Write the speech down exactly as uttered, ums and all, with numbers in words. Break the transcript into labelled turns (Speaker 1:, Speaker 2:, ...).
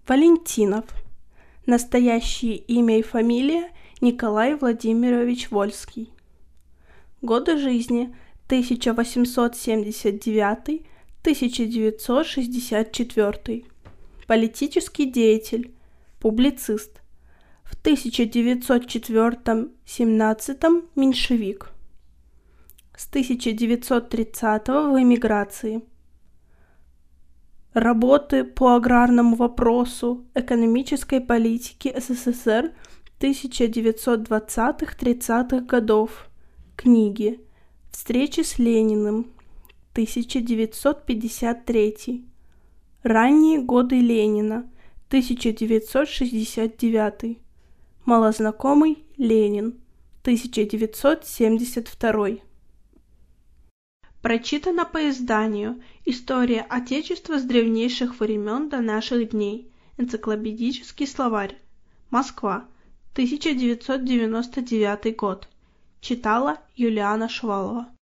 Speaker 1: Валентинов. Настоящее имя и фамилия Николай Владимирович Вольский. Годы жизни тысяча восемьсот семьдесят девятый — тысяча девятьсот шестьдесят четвёртый. Политический деятель, публицист. В тысяча девятьсот четвёртом-семнадцатом меньшевик. С тысяча девятьсот тридцатого в эмиграции. Работы по аграрному вопросу экономической политики СССР тысяча девятьсот двадцатых-тридцатых годов. Книги. Встречи с Лениным. тысяча девятьсот пятьдесят третий. Ранние годы Ленина. тысяча девятьсот шестьдесят девятый. Малознакомый Ленин. тысяча девятьсот семьдесят второй. Прочитано по изданию «История Отечества с древнейших времен до наших дней». Энциклопедический словарь. Москва. тысяча девятьсот девяносто девятый год. Читала Юлиана Швалова.